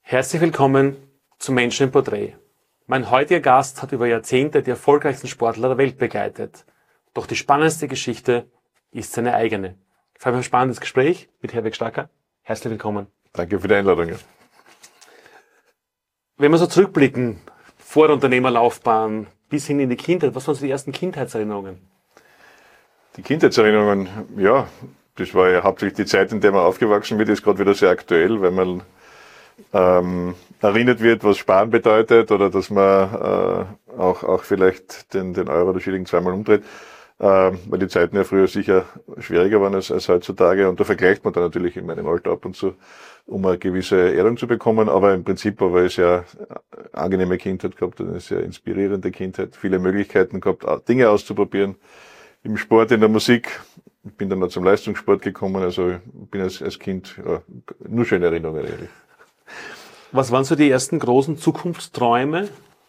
Herzlich willkommen zum Menschen im Porträt. Mein heutiger Gast hat über Jahrzehnte die erfolgreichsten Sportler der Welt begleitet. Doch die spannendste Geschichte ist seine eigene. Ich freue mich auf ein spannendes Gespräch mit Herweg Stacker. Herzlich willkommen. Danke für die Einladung. Wenn wir so zurückblicken, vor der Unternehmerlaufbahn bis hin in die Kindheit, was waren so die ersten Kindheitserinnerungen? Die Kindheitserinnerungen, ja, das war ja hauptsächlich die Zeit, in der man aufgewachsen wird, ist gerade wieder sehr aktuell, weil man erinnert wird, was Sparen bedeutet oder dass man auch vielleicht den Euro oder Schilling zweimal umdreht, weil die Zeiten ja früher sicher schwieriger waren als heutzutage, und da vergleicht man dann natürlich in meinem Alter ab und zu, um eine gewisse Erdung zu bekommen, aber im Prinzip habe ich sehr angenehme Kindheit gehabt, eine sehr inspirierende Kindheit, viele Möglichkeiten gehabt, Dinge auszuprobieren, im Sport, in der Musik. Ich bin dann noch zum Leistungssport gekommen, also ich bin als Kind nur schöne Erinnerungen eigentlich. Was waren so die ersten großen Zukunftsträume?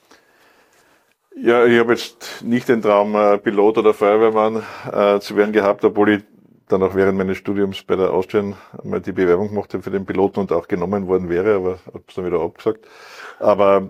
Ja, ich habe jetzt nicht den Traum, Pilot oder Feuerwehrmann zu werden gehabt, obwohl ich dann auch während meines Studiums bei der Austrian einmal die Bewerbung gemacht habe für den Piloten und auch genommen worden wäre, aber habe es dann wieder abgesagt. Aber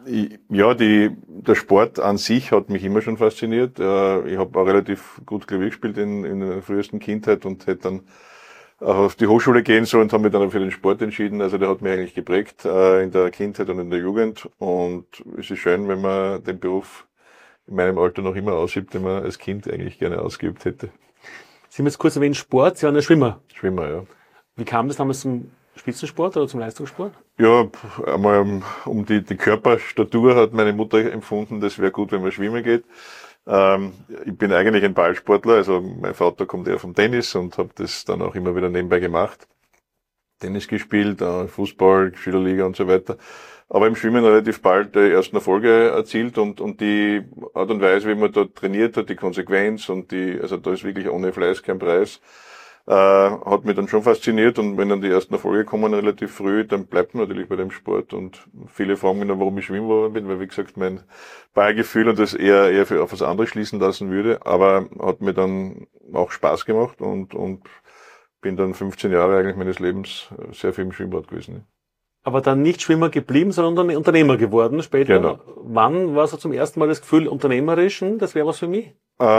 der Sport an sich hat mich immer schon fasziniert. Ich habe auch relativ gut Klavier gespielt in der frühesten Kindheit und hätte dann auch auf die Hochschule gehen sollen und habe mich dann für den Sport entschieden. Also der hat mich eigentlich geprägt in der Kindheit und in der Jugend. Und es ist schön, wenn man den Beruf in meinem Alter noch immer ausübt, den man als Kind eigentlich gerne ausgeübt hätte. Sie haben jetzt kurz erwähnt, Sport, Sie waren ein Schwimmer. Schwimmer, ja. Wie kam das damals zum Spitzensport oder zum Leistungssport? Ja, einmal um die Körperstatur hat meine Mutter empfunden, das wäre gut, wenn man schwimmen geht. Ich bin eigentlich ein Ballsportler, also mein Vater kommt eher vom Tennis und habe das dann auch immer wieder nebenbei gemacht. Tennis gespielt, Fußball, Schülerliga und so weiter. Aber im Schwimmen relativ bald die ersten Erfolge erzielt und die Art und Weise, wie man dort trainiert hat, die Konsequenz also da ist wirklich ohne Fleiß kein Preis, hat mich dann schon fasziniert, und wenn dann die ersten Erfolge kommen relativ früh, dann bleibt man natürlich bei dem Sport, und viele fragen mich dann, warum ich schwimmen geworden bin, weil wie gesagt mein Ballgefühl und das eher auf was anderes schließen lassen würde, aber hat mir dann auch Spaß gemacht und bin dann 15 Jahre eigentlich meines Lebens sehr viel im Schwimmbad gewesen. Aber dann nicht Schwimmer geblieben, sondern Unternehmer geworden später. Genau. Wann war so zum ersten Mal das Gefühl, unternehmerischen, das wäre was für mich?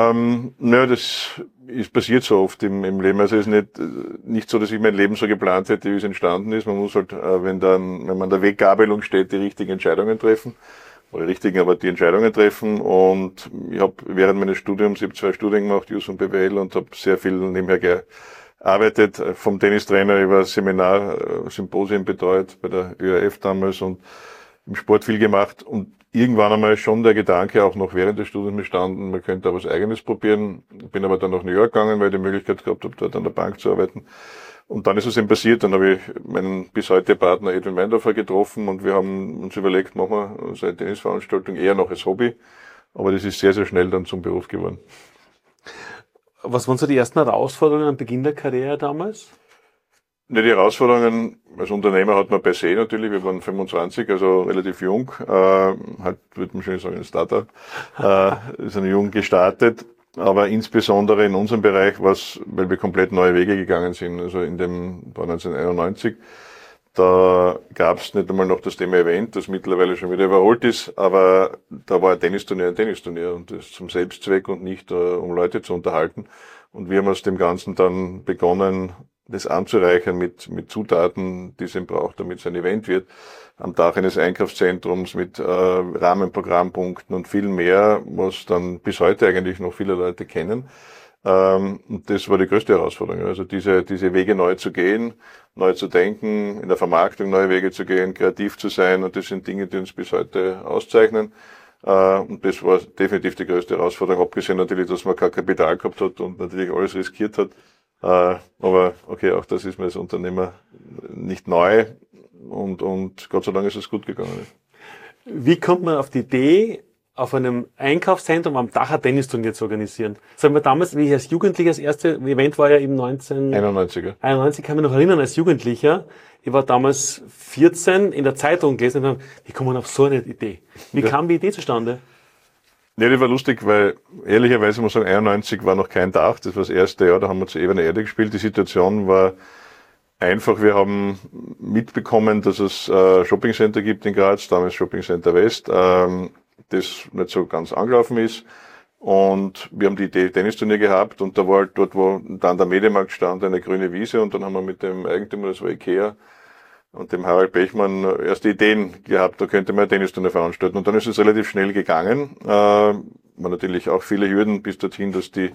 Das ist passiert so oft im Leben. Also es ist nicht so, dass ich mein Leben so geplant hätte, wie es entstanden ist. Man muss halt, wenn man an der Weggabelung steht, die richtigen Entscheidungen treffen. Aber die Entscheidungen treffen. Und ich habe während meines Studiums, ich habe 2 Studien gemacht, Jus und BWL, und habe sehr viel nebenher gearbeitet, vom Tennistrainer über Seminar, Symposien betreut bei der ÖRF damals und im Sport viel gemacht, und irgendwann einmal schon der Gedanke auch noch während des Studiums bestanden, man könnte auch was Eigenes probieren. Bin aber dann nach New York gegangen, weil ich die Möglichkeit gehabt habe, dort an der Bank zu arbeiten. Und dann ist es eben passiert, dann habe ich meinen bis heute Partner Edwin Meindorfer getroffen und wir haben uns überlegt, machen wir so eine Tennisveranstaltung eher noch als Hobby. Aber das ist sehr, sehr schnell dann zum Beruf geworden. Was waren so die ersten Herausforderungen am Beginn der Karriere damals? Die Herausforderungen als Unternehmer hat man per se natürlich, wir waren 25, also relativ jung, halt würde man schon sagen ein Startup, ist ein jung gestartet, aber insbesondere in unserem Bereich weil wir komplett neue Wege gegangen sind, also war 1991, da gab es nicht einmal noch das Thema Event, das mittlerweile schon wieder überholt ist, aber da war ein Tennisturnier und das zum Selbstzweck und nicht um Leute zu unterhalten, und wir haben aus dem Ganzen dann begonnen, das anzureichern mit Zutaten, die es eben braucht, damit es ein Event wird, am Dach eines Einkaufszentrums mit Rahmenprogrammpunkten und viel mehr, was dann bis heute eigentlich noch viele Leute kennen. Und das war die größte Herausforderung. Also diese Wege neu zu gehen, neu zu denken, in der Vermarktung neue Wege zu gehen, kreativ zu sein, und das sind Dinge, die uns bis heute auszeichnen. Und das war definitiv die größte Herausforderung, abgesehen natürlich, dass man kein Kapital gehabt hat und natürlich alles riskiert hat. Aber okay, auch das ist mir als Unternehmer nicht neu, und Gott sei Dank ist es gut gegangen. Wie kommt man auf die Idee, auf einem Einkaufszentrum am Dach ein Tennisturnier zu organisieren? Sagen wir damals, wie ich als Jugendlicher, das erste Event war ja eben 1991, kann mich noch erinnern, als Jugendlicher. Ich war damals 14, in der Zeitung gelesen und wie kommt man auf so eine Idee? Wie kam die Idee zustande? Ja, das war lustig, weil ehrlicherweise muss man sagen, 91 war noch kein Dach, das war das erste Jahr, da haben wir zu Ebener Erde gespielt. Die Situation war einfach, wir haben mitbekommen, dass es Shoppingcenter gibt in Graz, damals Shoppingcenter West, das nicht so ganz angelaufen ist. Und wir haben die Idee Tennisturnier gehabt und da war halt dort, wo dann der Mediamarkt stand, eine grüne Wiese und dann haben wir mit dem Eigentümer, das war Ikea, und dem Harald Pechmann erste Ideen gehabt, da könnte man ein Tennisturnier veranstalten. Und dann ist es relativ schnell gegangen. War natürlich auch viele Hürden bis dorthin, dass die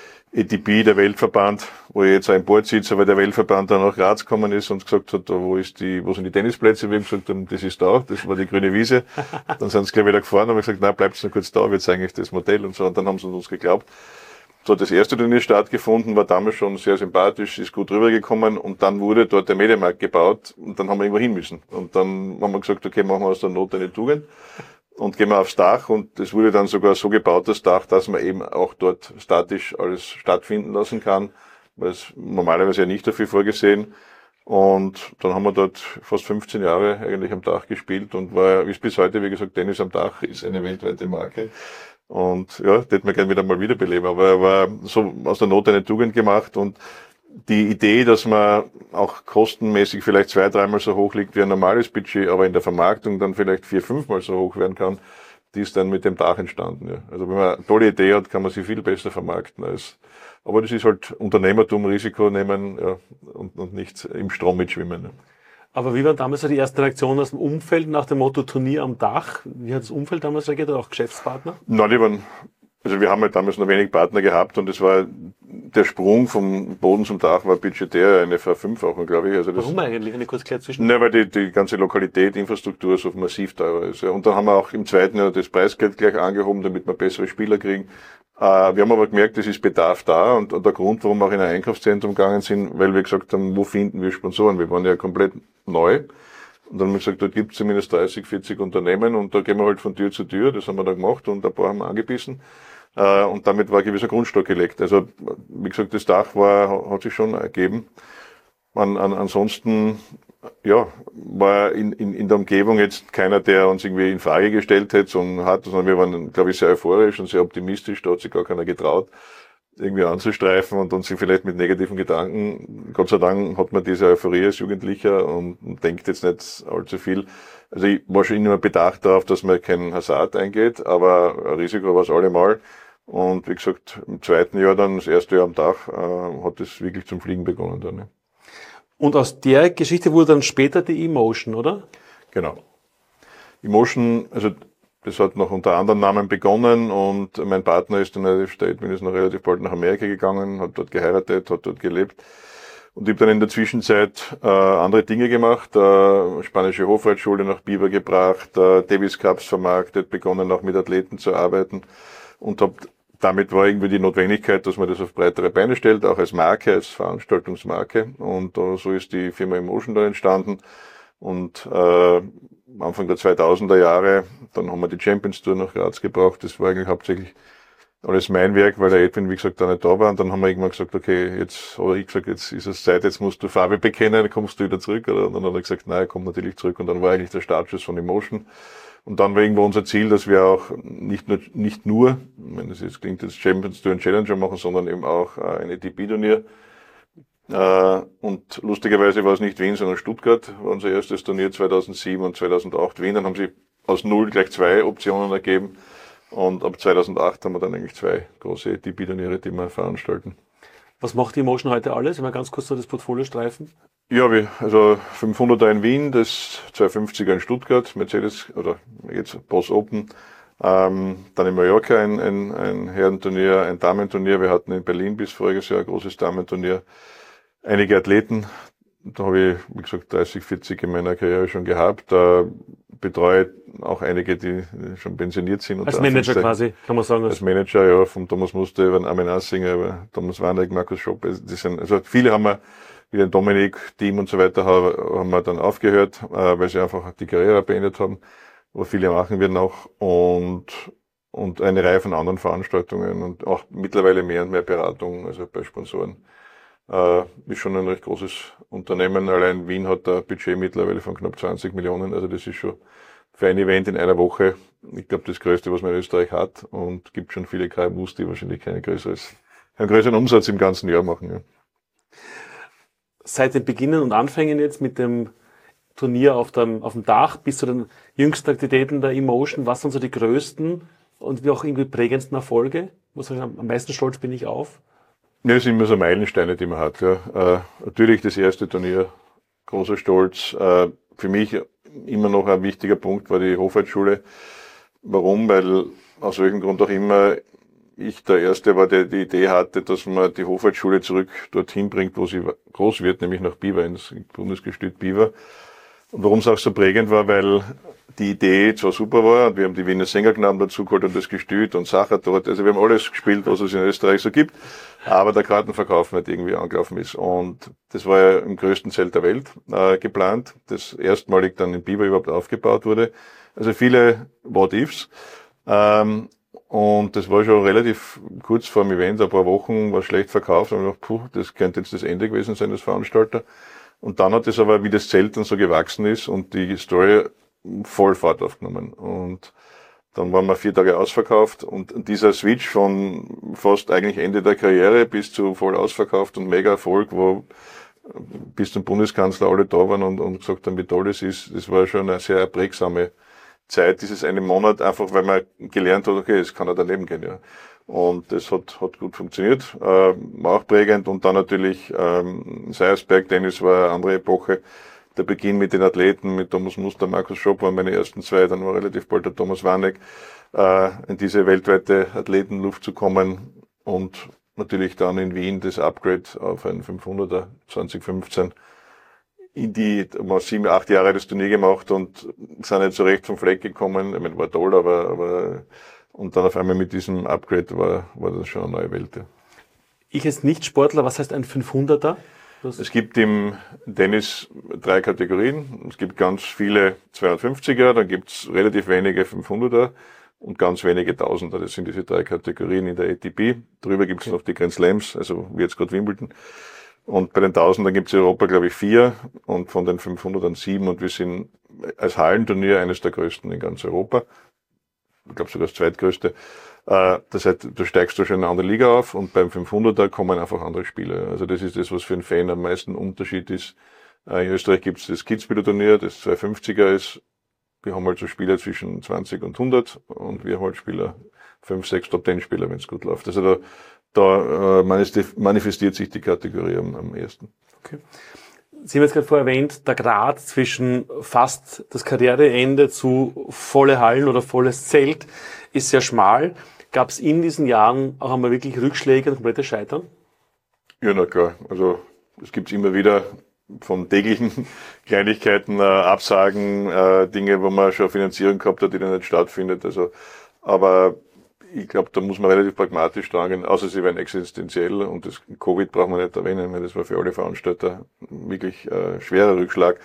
ATP, der Weltverband, wo ich jetzt ein Board sitze, weil der Weltverband dann nach Graz gekommen ist und gesagt hat, wo sind die Tennisplätze? Wir haben gesagt, das ist da, das war die grüne Wiese. Dann sind sie gleich wieder gefahren und haben gesagt, nein, bleibt noch kurz da, wird eigentlich das Modell und so. Und dann haben sie uns geglaubt. So, das erste Turnier stattgefunden, war damals schon sehr sympathisch, ist gut rübergekommen und dann wurde dort der Mediamarkt gebaut und dann haben wir irgendwo hin müssen. Und dann haben wir gesagt, okay, machen wir aus der Not eine Tugend und gehen wir aufs Dach und es wurde dann sogar so gebaut, das Dach, dass man eben auch dort statisch alles stattfinden lassen kann, weil es normalerweise ja nicht dafür vorgesehen. Und dann haben wir dort fast 15 Jahre eigentlich am Dach gespielt und ist bis heute, wie gesagt, Tennis am Dach ist eine weltweite Marke. Und ja, das hätten wir gerne wieder mal wiederbeleben. Aber er war so aus der Not eine Tugend gemacht und die Idee, dass man auch kostenmäßig vielleicht 2-3 Mal so hoch liegt wie ein normales Budget, aber in der Vermarktung dann vielleicht 4-5 Mal so hoch werden kann, die ist dann mit dem Dach entstanden. Ja. Also wenn man eine tolle Idee hat, kann man sie viel besser vermarkten aber das ist halt Unternehmertum, Risiko nehmen, ja, und nicht im Strom mitschwimmen. Ja. Aber wie war damals so die erste Reaktion aus dem Umfeld nach dem Motto Turnier am Dach? Wie hat das Umfeld damals reagiert oder auch Geschäftspartner? Nein, wir haben halt damals noch wenig Partner gehabt und es war der Sprung vom Boden zum Dach war budgetär eine Verfünffachung, glaube ich. Also warum eigentlich? Eine kurz klärt zwischen? Nein, weil die ganze Lokalität, Infrastruktur so massiv teurer ist. Ja. Und dann haben wir auch im zweiten Jahr das Preisgeld gleich angehoben, damit wir bessere Spieler kriegen. Wir haben aber gemerkt, es ist Bedarf da und der Grund, warum wir auch in ein Einkaufszentrum gegangen sind, weil wir gesagt haben, wo finden wir Sponsoren? Wir waren ja komplett neu. Und dann haben wir gesagt, dort gibt es zumindest 30, 40 Unternehmen und da gehen wir halt von Tür zu Tür. Das haben wir dann gemacht und ein paar haben wir angebissen. Und damit war ein gewisser Grundstock gelegt. Also, wie gesagt, das Dach hat sich schon ergeben. Ansonsten, ja, war in der Umgebung jetzt keiner, der uns irgendwie in Frage gestellt hätte, sondern wir waren, glaube ich, sehr euphorisch und sehr optimistisch. Da hat sich gar keiner getraut, irgendwie anzustreifen und sich vielleicht mit negativen Gedanken. Gott sei Dank hat man diese Euphorie als Jugendlicher und denkt jetzt nicht allzu viel. Also ich war schon immer bedacht darauf, dass man keinen Hazard eingeht, aber ein Risiko war es allemal. Und wie gesagt, im zweiten Jahr dann, das erste Jahr am Dach, hat es wirklich zum Fliegen begonnen dann. Ja. Und aus der Geschichte wurde dann später die Emotion, oder? Genau. Emotion, also das hat noch unter anderen Namen begonnen und mein Partner ist in United States, ist noch relativ bald nach Amerika gegangen, hat dort geheiratet, hat dort gelebt. Und ich habe dann in der Zwischenzeit andere Dinge gemacht, spanische Hofreitschule nach Biber gebracht, Davis Cups vermarktet, begonnen auch mit Athleten zu arbeiten und damit war irgendwie die Notwendigkeit, dass man das auf breitere Beine stellt, auch als Marke, als Veranstaltungsmarke. Und so ist die Firma Emotion dann entstanden. Und Anfang der 2000er Jahre, dann haben wir die Champions Tour nach Graz gebracht. Das war eigentlich hauptsächlich alles mein Werk, weil der Edwin, wie gesagt, da nicht da war. Und dann haben wir irgendwann gesagt, okay, jetzt ist es Zeit, jetzt musst du Farbe bekennen, dann kommst du wieder zurück. Und dann hat er gesagt, nein, er kommt natürlich zurück. Und dann war eigentlich der Startschuss von Emotion. Und dann war irgendwo unser Ziel, dass wir auch nicht nur, ich meine, das klingt jetzt Champions Tour und Challenger machen, sondern eben auch ein ATP-Turnier. Und lustigerweise war es nicht Wien, sondern Stuttgart, war unser erstes Turnier 2007 und 2008 Wien. Dann haben sie aus 0 gleich 2 Optionen ergeben. Und ab 2008 haben wir dann eigentlich 2 große ATP-Turniere, die wir veranstalten. Was macht die Emotion heute alles? Wenn wir ganz kurz so das Portfolio streifen. Ja, also 500er in Wien, das 250er in Stuttgart, Mercedes, oder jetzt Boss Open. Dann in Mallorca ein Herrenturnier, ein Damenturnier. Wir hatten in Berlin bis voriges Jahr ein großes Damenturnier. Einige Athleten, da habe ich, wie gesagt, 30, 40 in meiner Karriere schon gehabt. Betreue auch einige, die schon pensioniert sind. Als Manager quasi, kann man sagen. Als Manager, ja, vom Thomas Muster über den Armin Assinger, über Thomas Warneck, Markus Schopp. Also viele haben wir, wie den Dominik, Team und so weiter, haben wir dann aufgehört, weil sie einfach die Karriere beendet haben. Aber viele machen wir noch und eine Reihe von anderen Veranstaltungen und auch mittlerweile mehr und mehr Beratung, also bei Sponsoren. Ist schon ein recht großes Unternehmen. Allein Wien hat ein Budget mittlerweile von knapp 20 Millionen. Also das ist schon für ein Event in einer Woche, ich glaube, das Größte, was man in Österreich hat. Und gibt schon viele KMUs, die wahrscheinlich einen größeren Umsatz im ganzen Jahr machen. Ja. seit den Beginnen und Anfängen jetzt mit dem Turnier auf dem Dach bis zu den jüngsten Aktivitäten der Emotion, was sind so die größten und wie auch irgendwie prägendsten Erfolge? Muss ich sagen, am meisten stolz bin ich auf. Ja, das sind immer so Meilensteine, die man hat. Ja. Natürlich das erste Turnier, großer Stolz. Für mich immer noch ein wichtiger Punkt war die Hofreitschule. Warum? Weil aus welchem Grund auch immer ich der Erste war, der die Idee hatte, dass man die Hofreitschule zurück dorthin bringt, wo sie groß wird, nämlich nach Biber, ins Bundesgestüt Biber. Und warum es auch so prägend war, weil die Idee zwar super war, und wir haben die Wiener Sängerknaben dazu geholt und das Gestüt und Sacher dort, also wir haben alles gespielt, was es in Österreich so gibt, aber der Kartenverkauf nicht irgendwie angelaufen ist. Und das war ja im größten Zelt der Welt geplant, das erstmalig dann in Biber überhaupt aufgebaut wurde. Also viele What-Ifs. Und das war schon relativ kurz vor dem Event, ein paar Wochen, war schlecht verkauft. Und ich dachte, das könnte jetzt das Ende gewesen sein, das Veranstalter. Und dann hat es aber, wie das Zelt dann so gewachsen ist und die Story voll Fahrt aufgenommen. Und dann waren wir 4 Tage ausverkauft. Und dieser Switch von fast eigentlich Ende der Karriere bis zu voll ausverkauft und mega Erfolg, wo bis zum Bundeskanzler alle da waren und gesagt haben, wie toll das ist, das war schon eine sehr prägsame Zeit, dieses einen Monat, einfach weil man gelernt hat, okay, es kann ja daneben gehen, ja. Und das hat gut funktioniert, war auch prägend. Und dann natürlich Seiersberg Tennis war eine andere Epoche. Der Beginn mit den Athleten, mit Thomas Muster, Markus Schopp waren meine ersten 2, dann war relativ bald der Thomas Warneck, in diese weltweite Athletenluft zu kommen. Und natürlich dann in Wien das Upgrade auf einen 500er 2015. Wir 7, 8 Jahre das Turnier gemacht und sind nicht so recht vom Fleck gekommen. Ich meine, war toll, aber und dann auf einmal mit diesem Upgrade war das schon eine neue Welt. Ja. Ich als Nicht-Sportler, was heißt ein 500er? Es gibt im Tennis 3 Kategorien. Es gibt ganz viele 250er, dann gibt es relativ wenige 500er und ganz wenige 1000er. Das sind diese 3 Kategorien in der ATP. Drüber gibt es noch die Grand Slams, also wie jetzt gerade Wimbledon. Und bei den 1000ern gibt es in Europa, glaube ich, 4 und von den 500ern 7. Und wir sind als Hallenturnier eines der größten in ganz Europa. Ich glaube sogar das zweitgrößte. Das heißt, du steigst da schon in eine andere Liga auf und beim 500er kommen einfach andere Spieler. Also das ist das, was für einen Fan am meisten Unterschied ist. In Österreich gibt es das Kitzbühel-Turnier, das 250er ist. Wir haben halt so Spieler zwischen 20 und 100 und wir haben halt Spieler, 5, 6 Top-10-Spieler, wenn es gut läuft. Also da manifestiert sich die Kategorie am ersten. Okay. Sie haben jetzt gerade vorher erwähnt, der Grad zwischen fast das Karriereende zu volle Hallen oder volles Zelt ist sehr schmal. Gab es in diesen Jahren auch einmal wirklich Rückschläge und komplette Scheitern? Ja, na klar. Also es gibt immer wieder von täglichen Kleinigkeiten, Absagen, Dinge, wo man schon Finanzierung gehabt hat, die dann nicht stattfindet. Also, aber ich glaube, da muss man relativ pragmatisch dran, außer sie werden existenziell und das Covid braucht man nicht erwähnen, weil das war für alle Veranstalter wirklich schwerer Rückschlag.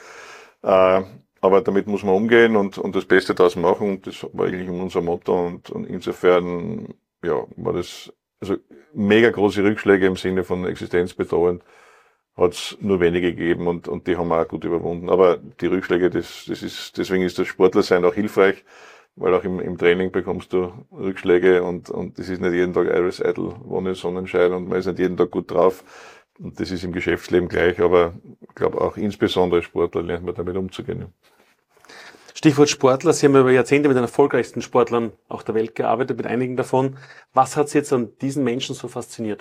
Aber damit muss man umgehen und das Beste daraus machen und das war eigentlich unser Motto und insofern, ja, war das, also mega große Rückschläge im Sinne von existenzbedrohend hat es nur wenige gegeben und die haben wir auch gut überwunden. Aber die Rückschläge, deswegen ist das Sportlersein auch hilfreich, weil auch im Training bekommst du Rückschläge und das ist nicht jeden Tag Iris Idle, Wonne, Sonnenschein und man ist nicht jeden Tag gut drauf. Und das ist im Geschäftsleben gleich, aber ich glaube auch insbesondere Sportler lernt man damit umzugehen. Stichwort Sportler, Sie haben über Jahrzehnte mit den erfolgreichsten Sportlern auch der Welt gearbeitet, mit einigen davon. Was hat Sie jetzt an diesen Menschen so fasziniert?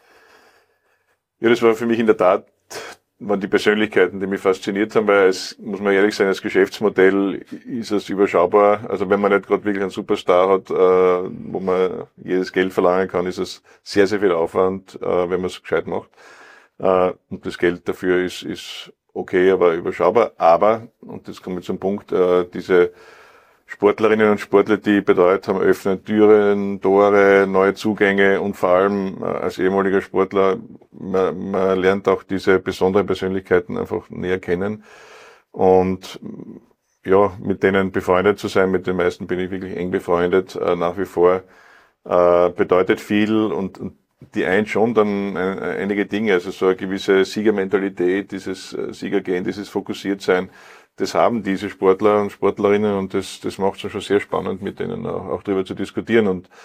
Ja, das war für mich in der Tat, waren die Persönlichkeiten, die mich fasziniert haben, weil es, muss man ehrlich sein, als Geschäftsmodell ist es überschaubar. Also wenn man nicht gerade wirklich einen Superstar hat, wo man jedes Geld verlangen kann, ist es sehr, sehr viel Aufwand, wenn man es gescheit macht. Und das Geld dafür ist okay, aber überschaubar. Aber, und das kommt zum Punkt, diese Sportlerinnen und Sportler, die betreut haben, öffnen Türen, Tore, neue Zugänge und vor allem als ehemaliger Sportler, man lernt auch diese besonderen Persönlichkeiten einfach näher kennen und ja, mit denen befreundet zu sein, mit den meisten bin ich wirklich eng befreundet, nach wie vor, bedeutet viel und die eint schon dann einige Dinge, also so eine gewisse Siegermentalität, dieses Siegergehen, dieses Fokussiertsein, das haben diese Sportler und Sportlerinnen und das macht es schon sehr spannend, mit denen auch darüber zu diskutieren. Und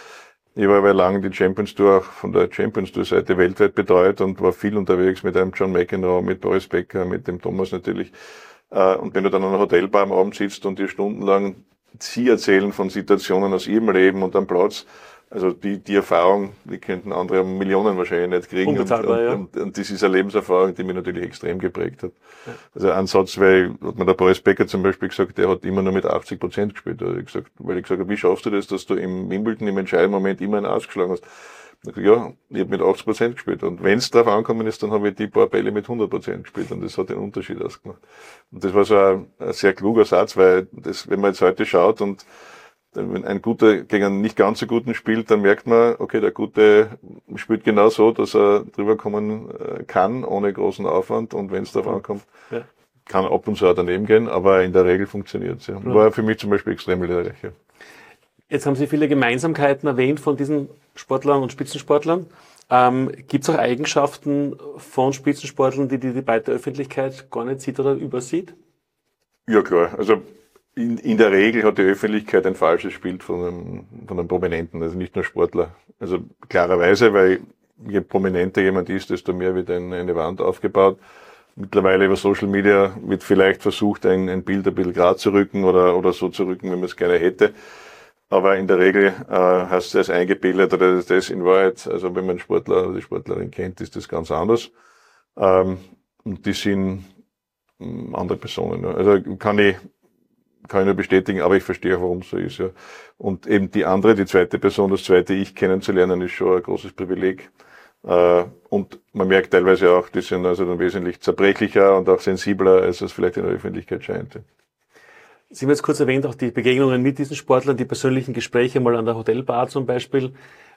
Ich habe aber lange die Champions Tour auch von der Champions Tour Seite weltweit betreut und war viel unterwegs mit einem John McEnroe, mit Boris Becker, mit dem Thomas natürlich. Und wenn du dann an einer Hotelbar am Abend sitzt und dir stundenlang sie erzählen von Situationen aus ihrem Leben und am Platz, also die Erfahrung, die könnten andere Millionen wahrscheinlich nicht kriegen. Und das ist eine Lebenserfahrung, die mich natürlich extrem geprägt hat. Ja. Also ein Satz, hat mir der Boris Becker zum Beispiel gesagt, der hat immer nur mit 80% gespielt. Weil ich gesagt habe, wie schaffst du das, dass du im Wimbledon im entscheidenden Moment immer einen ausgeschlagen hast? Ja, ich habe mit 80% gespielt. Und wenn es drauf angekommen ist, dann habe ich die paar Bälle mit 100% gespielt. Und das hat den Unterschied ausgemacht. Und das war so ein sehr kluger Satz, weil das, wenn man jetzt heute schaut und wenn ein Guter gegen einen nicht ganz so Guten spielt, dann merkt man, okay, der Gute spielt genau so, dass er drüber kommen kann, ohne großen Aufwand. Und wenn es darauf ankommt, kann ab und zu auch daneben gehen, aber in der Regel funktioniert es. Ja. War für mich zum Beispiel extrem lehrreich. Ja. Jetzt haben Sie viele Gemeinsamkeiten erwähnt von diesen Sportlern und Spitzensportlern. Gibt es auch Eigenschaften von Spitzensportlern, die die breite Öffentlichkeit gar nicht sieht oder übersieht? Ja, klar. Also in der Regel hat die Öffentlichkeit ein falsches Bild von einem Prominenten, also nicht nur Sportler. Also klarerweise, weil je prominenter jemand ist, desto mehr wird eine Wand aufgebaut. Mittlerweile über Social Media wird vielleicht versucht, ein Bild ein bisschen gerade zu rücken oder so zu rücken, wenn man es gerne hätte. Aber in der Regel hast du das eingebildet oder das in Wahrheit, also wenn man einen Sportler oder die Sportlerin kennt, ist das ganz anders. Und die sind andere Personen. Also kann ich nur bestätigen, aber ich verstehe auch, warum es so ist. Ja. Und eben die zweite Person, das zweite Ich kennenzulernen, ist schon ein großes Privileg. Und man merkt teilweise auch, die sind also dann wesentlich zerbrechlicher und auch sensibler, als es vielleicht in der Öffentlichkeit scheint. Sie haben jetzt kurz erwähnt, auch die Begegnungen mit diesen Sportlern, die persönlichen Gespräche mal an der Hotelbar zum Beispiel.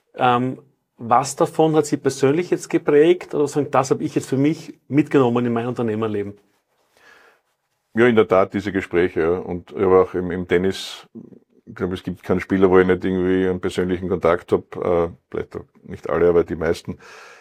Was davon hat Sie persönlich jetzt geprägt oder sagen, das habe ich jetzt für mich mitgenommen in mein Unternehmerleben? Ja, in der Tat, diese Gespräche. Ja. Und aber auch im Tennis, ich glaube, es gibt keinen Spieler, wo ich nicht irgendwie einen persönlichen Kontakt habe. Vielleicht auch nicht alle, aber die meisten.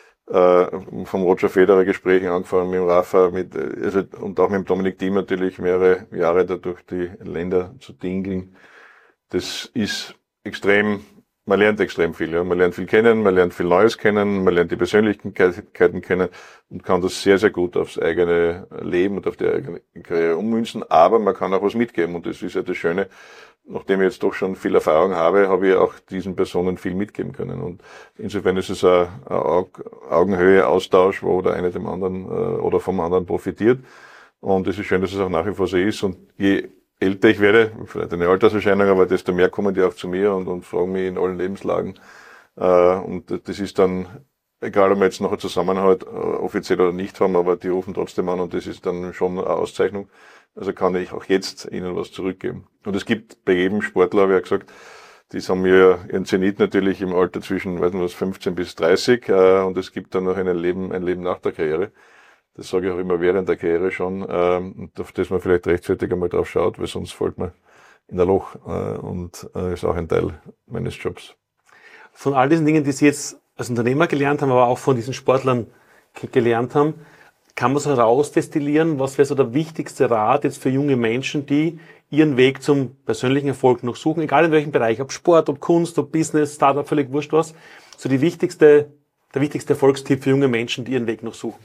Vom Roger Federer Gesprächen angefangen, mit dem Rafa, und auch mit dem Dominik Thiem natürlich mehrere Jahre da durch die Länder zu dingeln. Das ist man lernt extrem viel, ja. Man lernt viel kennen, man lernt viel Neues kennen, man lernt die Persönlichkeiten kennen und kann das sehr, sehr gut aufs eigene Leben und auf die eigene Karriere ummünzen, aber man kann auch was mitgeben und das ist ja das Schöne. Nachdem ich jetzt doch schon viel Erfahrung habe ich auch diesen Personen viel mitgeben können. Und insofern ist es ein Augenhöhe-Austausch, wo der eine dem anderen oder vom anderen profitiert. Und es ist schön, dass es auch nach wie vor so ist. Und je älter ich werde, vielleicht eine Alterserscheinung, aber desto mehr kommen die auch zu mir und fragen mich in allen Lebenslagen. Und das ist dann, egal ob wir jetzt noch einen Zusammenhalt offiziell oder nicht haben, aber die rufen trotzdem an und das ist dann schon eine Auszeichnung. Also kann ich auch jetzt ihnen was zurückgeben. Und es gibt bei jedem Sportler, wie gesagt, die haben ja ihren Zenit natürlich im Alter zwischen, 15 bis 30, und es gibt dann noch ein Leben nach der Karriere. Das sage ich auch immer während der Karriere schon, und auf das man vielleicht rechtzeitig einmal drauf schaut, weil sonst fällt man in ein Loch, und ist auch ein Teil meines Jobs. Von all diesen Dingen, die Sie jetzt als Unternehmer gelernt haben, aber auch von diesen Sportlern gelernt haben, kann man so herausdestillieren, was wäre so der wichtigste Rat jetzt für junge Menschen, die ihren Weg zum persönlichen Erfolg noch suchen, egal in welchem Bereich, ob Sport, ob Kunst, ob Business, Startup, völlig wurscht was, so der wichtigste Erfolgstipp für junge Menschen, die ihren Weg noch suchen?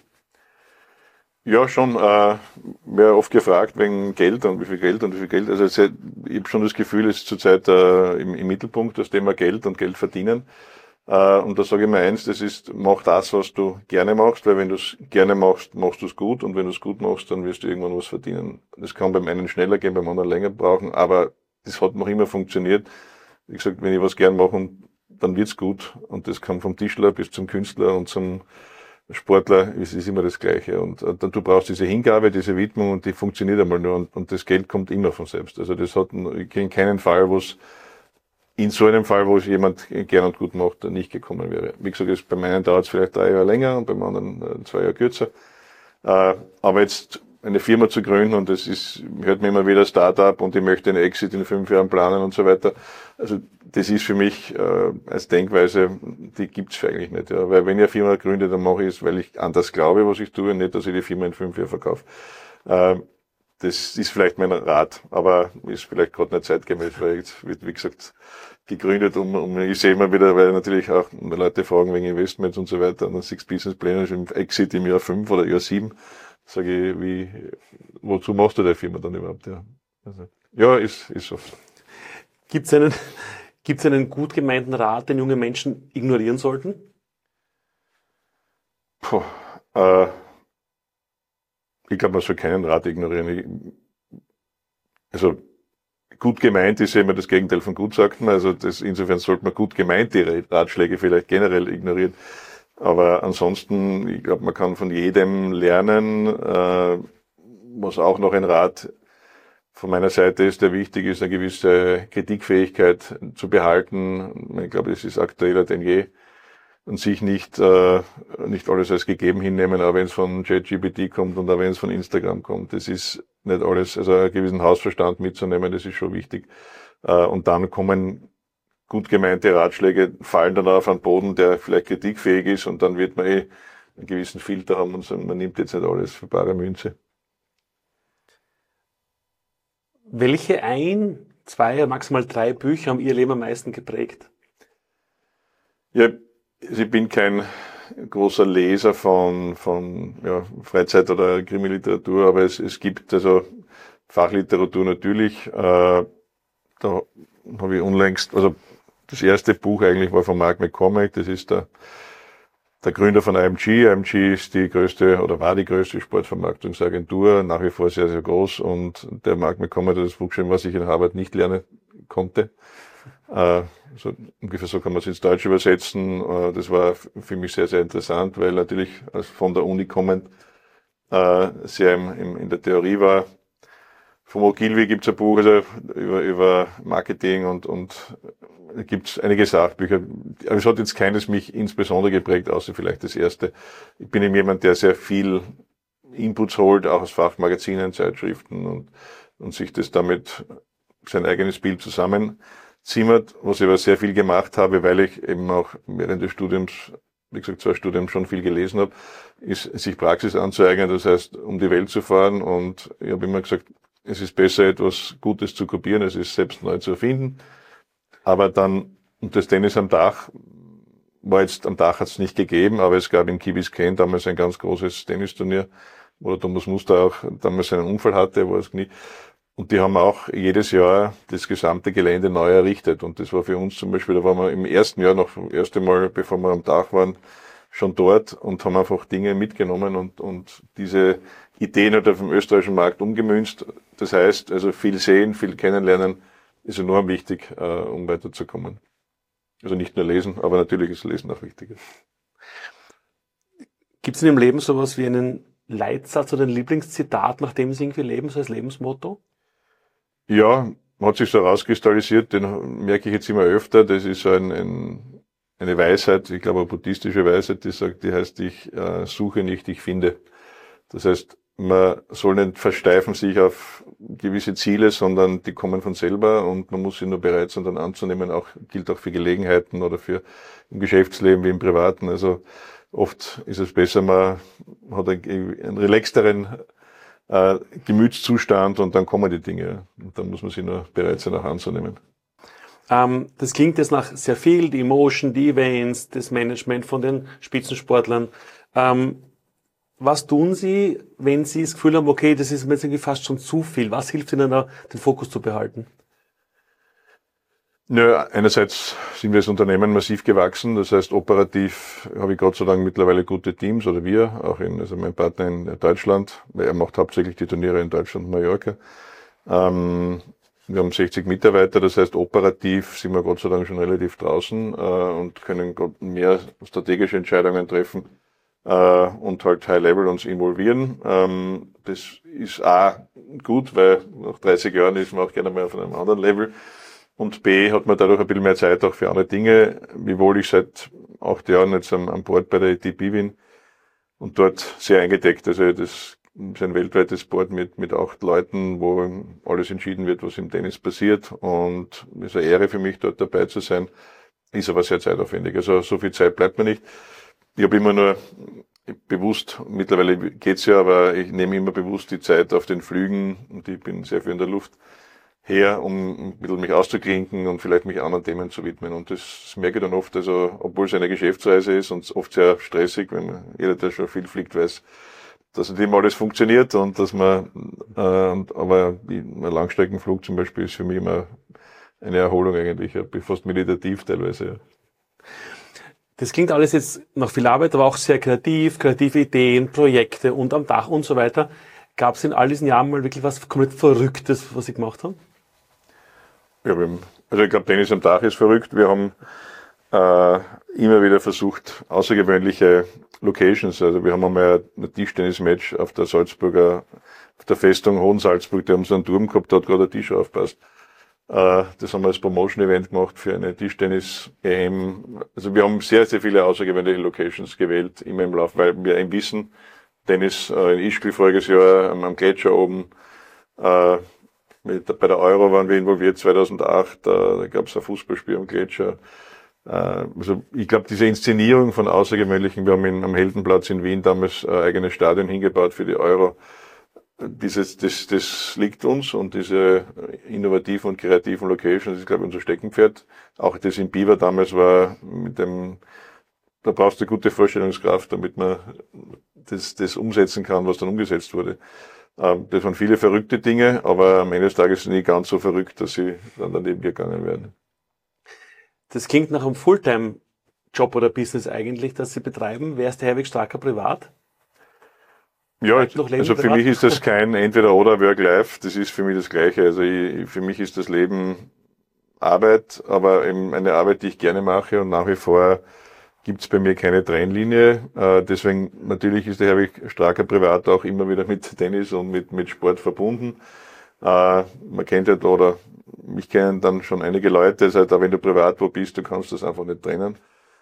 Ja, schon. Wäre oft gefragt wegen Geld und wie viel Geld und wie viel Geld. Also ich habe schon das Gefühl, es ist zurzeit im Mittelpunkt das Thema Geld und Geld verdienen. Und da sage ich mir eins, das ist, mach das, was du gerne machst, weil wenn du es gerne machst, machst du es gut und wenn du es gut machst, dann wirst du irgendwann was verdienen. Das kann beim einen schneller gehen, beim anderen länger brauchen, aber das hat noch immer funktioniert. Wie gesagt, wenn ich was gern mache, dann wird's gut und das kann vom Tischler bis zum Künstler und zum Sportler, es ist immer das Gleiche und du brauchst diese Hingabe, diese Widmung und die funktioniert einmal nur und das Geld kommt immer von selbst. Also das hat in keinen Fall, in so einem Fall, wo es jemand gern und gut macht, nicht gekommen wäre. Wie gesagt, bei meinen dauert es vielleicht 3 Jahre länger und beim anderen 2 Jahre kürzer. Aber jetzt eine Firma zu gründen und das hört mir immer wieder Startup und ich möchte einen Exit in 5 Jahren planen und so weiter. Also das ist für mich als Denkweise, die gibt's eigentlich nicht. Ja. Weil wenn ich eine Firma gründe, dann mache ich es, weil ich an das glaube, was ich tue, nicht, dass ich die Firma in 5 Jahren verkaufe. das ist vielleicht mein Rat, aber ist vielleicht gerade nicht zeitgemäß, weil jetzt wird, wie gesagt, gegründet, ich sehe immer wieder, weil natürlich auch Leute fragen wegen Investments und so weiter, und dann Six Business Plan im Exit im Jahr 5 oder Jahr 7, sage ich, wozu machst du der Firma dann überhaupt? Ja, also, ja, ist so. Gibt's einen gut gemeinten Rat, den junge Menschen ignorieren sollten? Ich glaube, man soll keinen Rat ignorieren. Also gut gemeint ist ja immer das Gegenteil von gut, sagt man. Also insofern sollte man gut gemeinte Ratschläge vielleicht generell ignorieren. Aber ansonsten, ich glaube, man kann von jedem lernen. Was auch noch ein Rat von meiner Seite ist, der wichtig ist, eine gewisse Kritikfähigkeit zu behalten. Ich glaube, das ist aktueller denn je. Und sich nicht alles als gegeben hinnehmen, auch wenn es von ChatGPT kommt und auch wenn es von Instagram kommt. Das ist nicht alles, also einen gewissen Hausverstand mitzunehmen, das ist schon wichtig. Und dann kommen gut gemeinte Ratschläge, fallen dann auf einen Boden, der vielleicht kritikfähig ist, und dann wird man einen gewissen Filter haben und sagen, man nimmt jetzt nicht alles für bare Münze. Welche 1, 2, maximal 3 Bücher haben Ihr Leben am meisten geprägt? Ja, ich bin kein großer Leser von Freizeit- oder Krimiliteratur, aber es gibt also Fachliteratur natürlich. Da habe ich unlängst, also das erste Buch eigentlich war von Mark McCormack, das ist der Gründer von IMG. IMG ist die größte oder war die größte Sportvermarktungsagentur, nach wie vor sehr, sehr groß, und der Mark McCormack hat das Buch geschrieben, was ich in Harvard nicht lernen konnte. So, ungefähr so kann man es ins Deutsch übersetzen. Das war für mich sehr, sehr interessant, weil natürlich von der Uni kommend sehr in der Theorie war. Vom Ogilvy gibt es ein Buch also über Marketing und gibt es einige Sachbücher. Aber es hat jetzt keines mich insbesondere geprägt, außer vielleicht das erste. Ich bin eben jemand, der sehr viel Inputs holt, auch aus Fachmagazinen, Zeitschriften und sich das damit sein eigenes Bild zusammenzimmert, was ich aber sehr viel gemacht habe, weil ich eben auch während des Studiums, wie gesagt, 2 Studium schon viel gelesen habe, ist sich Praxis anzueignen, das heißt, um die Welt zu fahren, und ich habe immer gesagt, es ist besser, etwas Gutes zu kopieren, als es selbst neu zu erfinden. Aber dann, und das Tennis am Dach, am Dach hat es nicht gegeben, aber es gab in Key Biscayne damals ein ganz großes Tennisturnier, wo der Thomas Muster auch damals einen Unfall hatte, wo er das Knie. Und die haben auch jedes Jahr das gesamte Gelände neu errichtet. Und das war für uns zum Beispiel, da waren wir im ersten Jahr noch, das erste Mal, bevor wir am Dach waren, schon dort und haben einfach Dinge mitgenommen und diese Ideen halt auf dem österreichischen Markt umgemünzt. Das heißt, also viel sehen, viel kennenlernen ist enorm wichtig, um weiterzukommen. Also nicht nur lesen, aber natürlich ist Lesen auch wichtig. Gibt es in Ihrem Leben sowas wie einen Leitsatz oder ein Lieblingszitat, nach dem Sie irgendwie leben, so als Lebensmotto? Ja, hat sich so herauskristallisiert, den merke ich jetzt immer öfter. Das ist so eine Weisheit, ich glaube eine buddhistische Weisheit, die heißt, ich suche nicht, ich finde. Das heißt, man soll nicht versteifen sich auf gewisse Ziele, sondern die kommen von selber und man muss sie nur bereit sein, dann anzunehmen. Gilt auch für Gelegenheiten oder für im Geschäftsleben wie im Privaten. Also oft ist es besser, man hat einen relaxteren Gemütszustand und dann kommen die Dinge. Und dann muss man sie nur bereit sein, auch anzunehmen. Das klingt jetzt nach sehr viel, die Emotion, die Events, das Management von den Spitzensportlern. Was tun Sie, wenn Sie das Gefühl haben, okay, das ist mir jetzt irgendwie fast schon zu viel? Was hilft Ihnen da, den Fokus zu behalten? Ja, einerseits sind wir als Unternehmen massiv gewachsen. Das heißt, operativ habe ich Gott sei Dank mittlerweile gute Teams, oder wir, also mein Partner in Deutschland, weil er macht hauptsächlich die Turniere in Deutschland und Mallorca. Wir haben 60 Mitarbeiter, das heißt, operativ sind wir Gott sei Dank schon relativ draußen und können mehr strategische Entscheidungen treffen und halt High Level uns involvieren. Das ist A, gut, weil nach 30 Jahren ist man auch gerne mal auf einem anderen Level. Und B, hat man dadurch ein bisschen mehr Zeit auch für andere Dinge, wiewohl ich seit 8 Jahren jetzt am Board bei der ATP bin und dort sehr eingedeckt. Also das ist ein weltweites Board mit 8 Leuten, wo alles entschieden wird, was im Tennis passiert. Und es ist eine Ehre für mich, dort dabei zu sein, ist aber sehr zeitaufwendig. Also so viel Zeit bleibt mir nicht. Ich habe immer nur bewusst, mittlerweile geht's ja, aber ich nehme immer bewusst die Zeit auf den Flügen und ich bin sehr viel in der Luft her, um ein bisschen mich auszuklinken und vielleicht mich anderen Themen zu widmen. Und das merke ich dann oft, also obwohl es eine Geschäftsreise ist und oft sehr stressig, wenn jeder, der schon viel fliegt, weiß, dass nicht immer alles funktioniert und dass man, aber ein Langstreckenflug zum Beispiel ist für mich immer eine Erholung eigentlich, ja, fast meditativ teilweise. Ja. Das klingt alles jetzt nach viel Arbeit, aber auch sehr kreative Ideen, Projekte und am Dach und so weiter. Gab es in all diesen Jahren mal wirklich was komplett Verrücktes, was Sie gemacht haben? Ja, also ich glaube, Tennis am Dach ist verrückt. Wir haben immer wieder versucht, außergewöhnliche Locations. Also wir haben einmal ein Tischtennis-Match auf der Festung Hohensalzburg, da haben so einen Turm gehabt, da hat gerade ein Tisch aufgepasst. Das haben wir als Promotion-Event gemacht für eine Tischtennis-EM. Also wir haben sehr, sehr viele außergewöhnliche Locations gewählt, immer im Lauf, weil wir eben wissen, Tennis in Ischgl voriges Jahr am Gletscher oben, bei der Euro waren wir involviert 2008, da gab es ein Fußballspiel am Gletscher. Also ich glaube, diese Inszenierung von Außergewöhnlichen, wir haben am Heldenplatz in Wien damals ein eigenes Stadion hingebaut für die Euro. Das liegt uns und diese innovativen und kreativen Locations, das ist, glaube ich, unser Steckenpferd. Auch das in Biber damals war da brauchst du gute Vorstellungskraft, damit man das umsetzen kann, was dann umgesetzt wurde. Das waren viele verrückte Dinge, aber am Ende des Tages sind die nicht ganz so verrückt, dass sie dann daneben gegangen werden. Das klingt nach einem Fulltime-Job oder Business eigentlich, das Sie betreiben. Wer ist der Herwig Stracker privat? Ja, also für mich ist das kein Entweder-oder Work-Life, das ist für mich das Gleiche. Also für mich ist das Leben Arbeit, aber eben eine Arbeit, die ich gerne mache und nach wie vor gibt's bei mir keine Trennlinie. Deswegen natürlich ist der Herwig Stracker privat auch immer wieder mit Tennis und mit Sport verbunden. Man kennt ja oder mich kennen dann schon einige Leute, das heißt, auch wenn du privat wo bist, du kannst das einfach nicht trennen.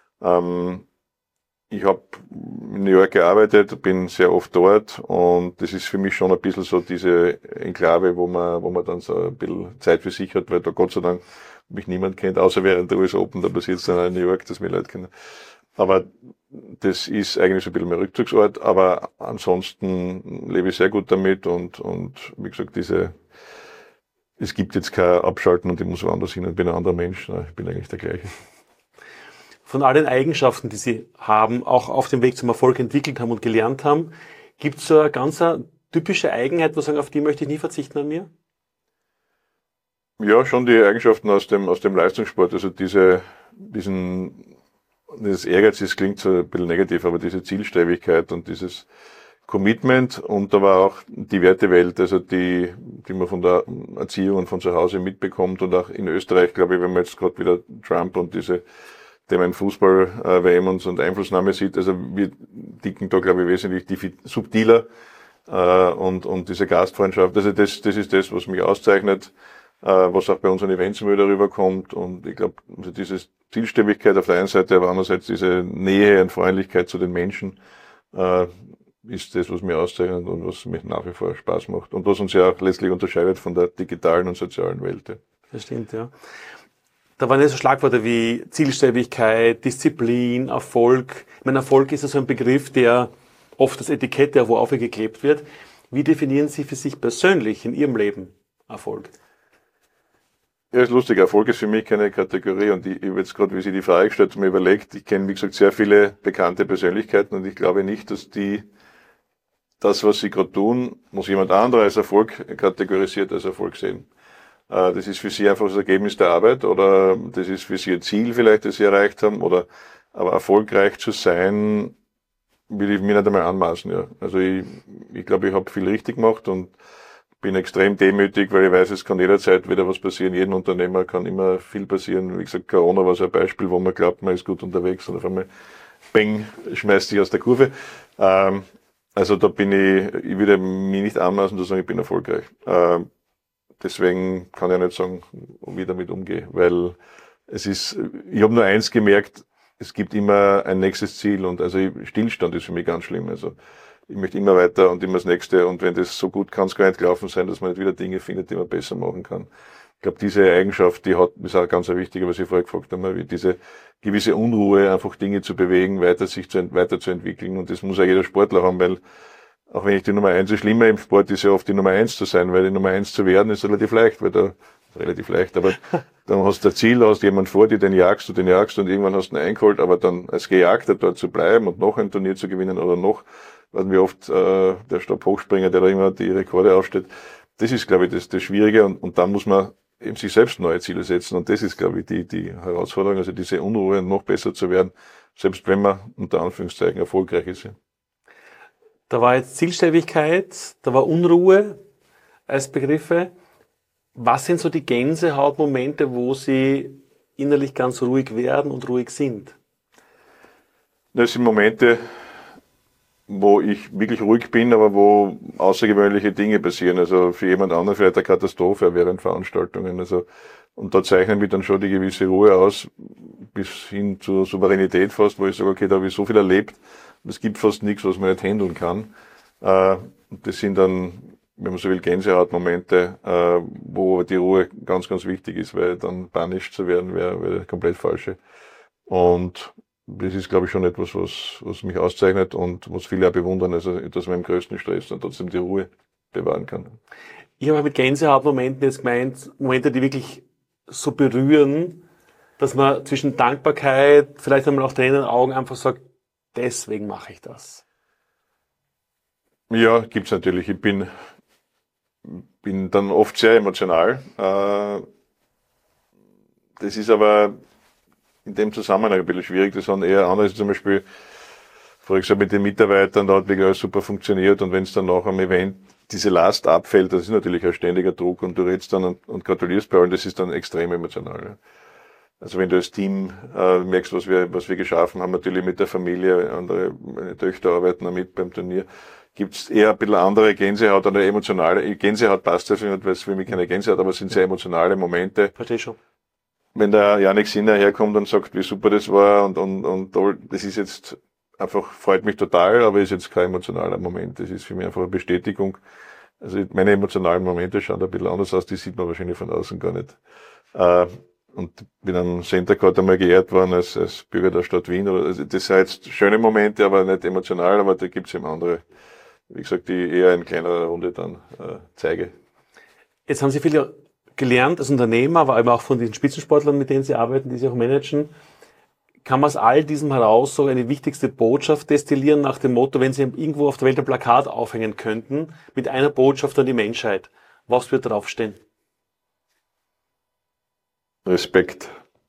Ich habe in New York gearbeitet, bin sehr oft dort und das ist für mich schon ein bisschen so diese Enklave, wo man dann so ein bisschen Zeit für sich hat, weil da Gott sei Dank mich niemand kennt, außer während der US Open, da passiert es dann in New York, dass mir Leute kennen. Aber das ist eigentlich so ein bisschen mein Rückzugsort, aber ansonsten lebe ich sehr gut damit und wie gesagt, es gibt jetzt kein Abschalten und ich muss woanders hin und bin ein anderer Mensch, ich bin eigentlich der gleiche. Von all den Eigenschaften, die Sie haben, auch auf dem Weg zum Erfolg entwickelt haben und gelernt haben, gibt es so eine ganz typische Eigenheit, wo Sie sagen, auf die möchte ich nie verzichten an mir? Ja, schon die Eigenschaften aus dem Leistungssport, also dieses Ehrgeiz, das klingt so ein bisschen negativ, aber diese Zielstrebigkeit und dieses Commitment und da war auch die Wertewelt, also die man von der Erziehung und von zu Hause mitbekommt und auch in Österreich, glaube ich, wenn man jetzt gerade wieder Trump und diese Themen Fußball, WM und Einflussnahme sieht, also wir dicken da, glaube ich, wesentlich subtiler und diese Gastfreundschaft, also das ist das, was mich auszeichnet, was auch bei unseren Events immer wieder rüberkommt und ich glaube, also diese Zielstrebigkeit auf der einen Seite, aber andererseits diese Nähe und Freundlichkeit zu den Menschen, ist das, was mir auszeichnet und was mir nach wie vor Spaß macht. Und was uns ja auch letztlich unterscheidet von der digitalen und sozialen Welt. Ja. Das stimmt, ja. Da waren ja so Schlagworte wie Zielstrebigkeit, Disziplin, Erfolg. Ich meine, Erfolg ist ja so ein Begriff, der oft das Etikett, der wo aufgeklebt wird. Wie definieren Sie für sich persönlich in Ihrem Leben Erfolg? Ja, ist lustig. Erfolg ist für mich keine Kategorie und ich habe jetzt gerade, wie Sie die Frage gestellt haben, mir überlegt, ich kenne, wie gesagt, sehr viele bekannte Persönlichkeiten und ich glaube nicht, dass das, was sie gerade tun, muss jemand anderer als Erfolg kategorisiert als Erfolg sehen. Das ist für sie einfach das Ergebnis der Arbeit oder das ist für sie ein Ziel vielleicht, das sie erreicht haben aber erfolgreich zu sein, will ich mir nicht einmal anmaßen, ja. Also ich glaube, ich habe viel richtig gemacht und bin extrem demütig, weil ich weiß, es kann jederzeit wieder was passieren. Jedem Unternehmer kann immer viel passieren. Wie gesagt, Corona war so ein Beispiel, wo man glaubt, man ist gut unterwegs und auf einmal, bang, schmeißt sich aus der Kurve. Also da ich würde mich nicht anmaßen zu sagen, ich bin erfolgreich. Deswegen kann ich nicht sagen, wie ich damit umgehe, weil ich habe nur eins gemerkt, es gibt immer ein nächstes Ziel und also Stillstand ist für mich ganz schlimm. Also ich möchte immer weiter und immer das Nächste und wenn das so gut kann es gar nicht gelaufen sein, dass man nicht wieder Dinge findet, die man besser machen kann. glaube, diese Eigenschaft, ist auch ganz wichtig, was ich vorher gefragt habe, wie diese gewisse Unruhe, einfach Dinge zu bewegen, weiterzuentwickeln. Und das muss auch jeder Sportler haben, weil auch wenn ich die Nummer 1, das Schlimme im Sport ist ja oft die Nummer 1 zu sein, weil die Nummer 1 zu werden ist relativ leicht, aber dann hast du ein Ziel, da hast jemand vor dir, den jagst und irgendwann hast du ihn eingeholt, aber dann als Gejagter dort zu bleiben und noch ein Turnier zu gewinnen oder noch, werden wir oft der Stabhochspringer, der da immer die Rekorde aufstellt, das ist, glaube ich, das Schwierige und dann muss man eben sich selbst neue Ziele setzen und das ist, glaube ich, die Herausforderung, also diese Unruhe noch besser zu werden, selbst wenn man unter Anführungszeichen erfolgreich ist. Ja. Da war jetzt Zielstrebigkeit, da war Unruhe als Begriffe. Was sind so die Gänsehautmomente, wo Sie innerlich ganz ruhig werden und ruhig sind? Das sind Momente, wo ich wirklich ruhig bin, aber wo außergewöhnliche Dinge passieren. Also für jemand anderen vielleicht eine Katastrophe während Veranstaltungen. Also, und da zeichnen wir dann schon die gewisse Ruhe aus, bis hin zur Souveränität fast, wo ich sage, okay, da habe ich so viel erlebt, es gibt fast nichts, was man nicht handeln kann. Das sind dann, wenn man so will, Gänsehautmomente, wo die Ruhe ganz, ganz wichtig ist, weil dann panisch zu werden wäre komplett falsche. Und das ist, glaube ich, schon etwas, was mich auszeichnet und was viele auch bewundern, also dass man im größten Stress dann trotzdem die Ruhe bewahren kann. Ich habe mit Gänsehautmomenten jetzt gemeint, Momente, die wirklich so berühren, dass man zwischen Dankbarkeit, vielleicht einmal auch Tränen in den Augen einfach sagt, deswegen mache ich das. Ja, gibt's natürlich. Ich bin dann oft sehr emotional. Das ist aber in dem Zusammenhang ein bisschen schwierig. Das sind eher andere, zum Beispiel, vorher gesagt, mit den Mitarbeitern, da hat wirklich alles super funktioniert und wenn es dann nach einem Event diese Last abfällt, das ist natürlich ein ständiger Druck und du redest dann und gratulierst bei allen, das ist dann extrem emotional. Also wenn du als Team merkst, was wir geschaffen haben, natürlich mit der Familie, meine Töchter arbeiten auch mit beim Turnier, gibt's eher ein bisschen andere Gänsehaut, eine emotionale. Gänsehaut passt dafür nicht, weil es für mich keine Gänsehaut, aber es sind sehr emotionale Momente. Verstehe schon. Wenn der Jannik Sinner herkommt und sagt, wie super das war und toll, das ist jetzt einfach, freut mich total, aber ist jetzt kein emotionaler Moment. Das ist für mich einfach eine Bestätigung. Also meine emotionalen Momente schauen ein bisschen anders aus, die sieht man wahrscheinlich von außen gar nicht. Und bin am Center Court einmal geehrt worden als Bürger der Stadt Wien. Also das sind jetzt schöne Momente, aber nicht emotional, aber da gibt's eben andere, wie gesagt, die eher in kleinerer Runde dann zeige. Jetzt haben Sie viel gelernt als Unternehmer, aber eben auch von den Spitzensportlern, mit denen Sie arbeiten, die Sie auch managen. Kann man aus all diesem heraus so eine wichtigste Botschaft destillieren nach dem Motto, wenn Sie irgendwo auf der Welt ein Plakat aufhängen könnten, mit einer Botschaft an die Menschheit, was wird draufstehen? Respekt.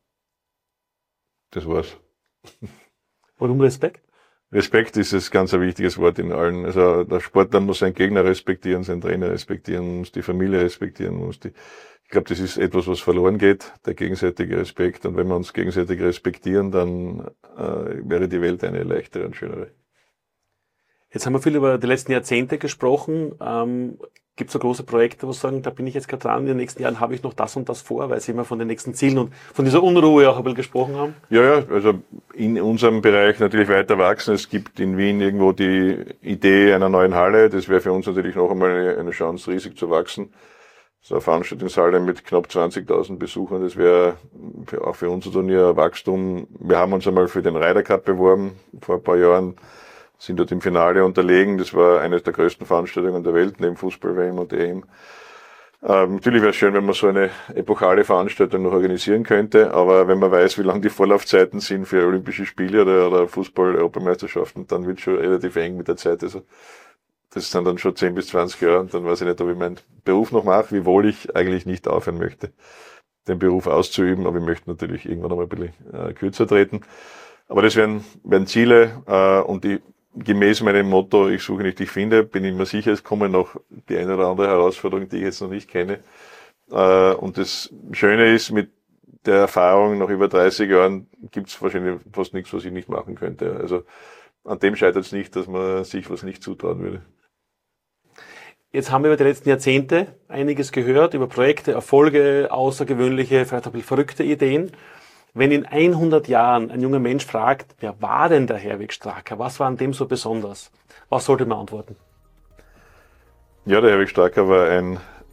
Das war's. Warum Respekt? Respekt ist ein ganz wichtiges Wort in allen. Also der Sportler muss seinen Gegner respektieren, seinen Trainer respektieren, muss die Familie respektieren, ich glaube, das ist etwas, was verloren geht, der gegenseitige Respekt. Und wenn wir uns gegenseitig respektieren, dann wäre die Welt eine leichtere und schönere. Jetzt haben wir viel über die letzten Jahrzehnte gesprochen. Gibt es so große Projekte, wo Sie sagen, da bin ich jetzt gerade dran, in den nächsten Jahren habe ich noch das und das vor, weil Sie immer von den nächsten Zielen und von dieser Unruhe auch ein bisschen gesprochen haben? Ja, also in unserem Bereich natürlich weiter wachsen. Es gibt in Wien irgendwo die Idee einer neuen Halle. Das wäre für uns natürlich noch einmal eine Chance, riesig zu wachsen. So eine Veranstaltungshalle mit knapp 20.000 Besuchern, das wäre auch für unser Turnier Wachstum. Wir haben uns einmal für den Ryder Cup beworben vor ein paar Jahren, sind dort im Finale unterlegen. Das war eine der größten Veranstaltungen der Welt, neben Fußball, WM und EM. Natürlich wäre es schön, wenn man so eine epochale Veranstaltung noch organisieren könnte, aber wenn man weiß, wie lang die Vorlaufzeiten sind für Olympische Spiele oder Fußball-Europameisterschaften, dann wird es schon relativ eng mit der Zeit. Also das sind dann schon 10 bis 20 Jahre und dann weiß ich nicht, ob ich meinen Beruf noch mache, wiewohl ich eigentlich nicht aufhören möchte, den Beruf auszuüben, aber ich möchte natürlich irgendwann noch mal ein bisschen kürzer treten. Aber das wären Ziele und gemäß meinem Motto, ich suche nicht, ich finde, bin ich mir sicher, es kommen noch die eine oder andere Herausforderung, die ich jetzt noch nicht kenne. Und das Schöne ist, mit der Erfahrung nach über 30 Jahren gibt es wahrscheinlich fast nichts, was ich nicht machen könnte. Also an dem scheitert es nicht, dass man sich was nicht zutrauen würde. Jetzt haben wir über die letzten Jahrzehnte einiges gehört, über Projekte, Erfolge, außergewöhnliche, vielleicht ein bisschen verrückte Ideen. Wenn in 100 Jahren ein junger Mensch fragt, wer war denn der Herwig Straka? Was war an dem so besonders? Was sollte man antworten? Ja, der Herwig Straka war ein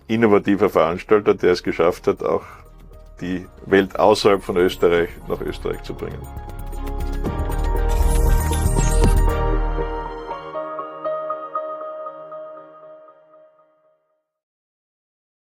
innovativer Veranstalter, der es geschafft hat, auch die Welt außerhalb von Österreich nach Österreich zu bringen.